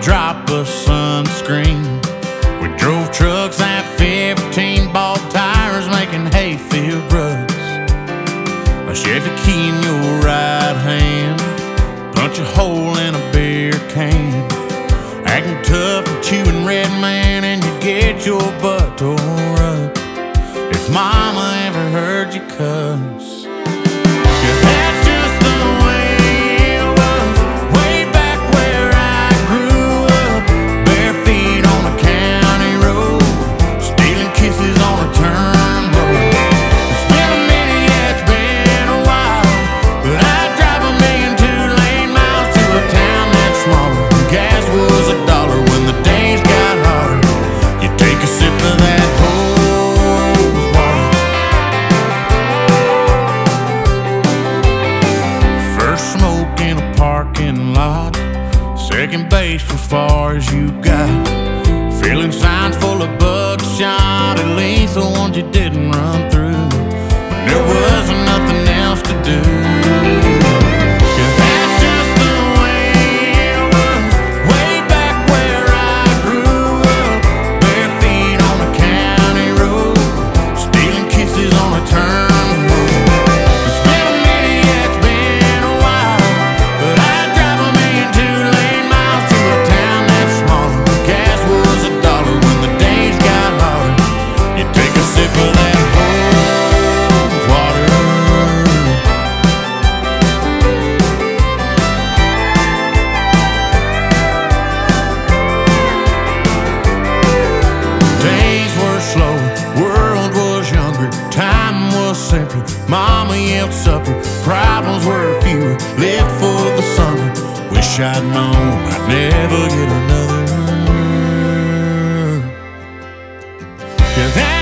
drop of sunscreen. We drove trucks at 15, bought tires making hayfield ruts. A Chevy key in your right hand, punch a hole in a beer can. Acting tough and chewing red man, and you get your butt tore up. If mama ever heard you cuss, yeah, that's just the way it was. Way back where I grew up, bare feet on a county road, stealing kisses on a turnpike. It's been a minute, yeah, it's been a while, but I'd drive 1,000,000 two-lane miles to a town that's smaller. Gas was $1 when the days got hotter. You take a sip of that hose water. First smoke in a parking lot, second base for far as you got. Filling signs full of buckshot, at least the ones you didn't run through. There wasn't nothing else to do. Yeah, that's just the way it was. Way back where I grew up, bare feet on a county road, stealing kisses on a turnpike. It's been a minute, yeah, it's been a while, but I'd drive 1,000,000 two-lane miles to a town that's smaller. Gas was $1 when the days got hotter. You take a sip of that hose water. Days were slow, world was younger, time was simpler. Mama yelled supper, problems were fewer, lived for the summer. Wish I'd known I'd never get another. Yeah,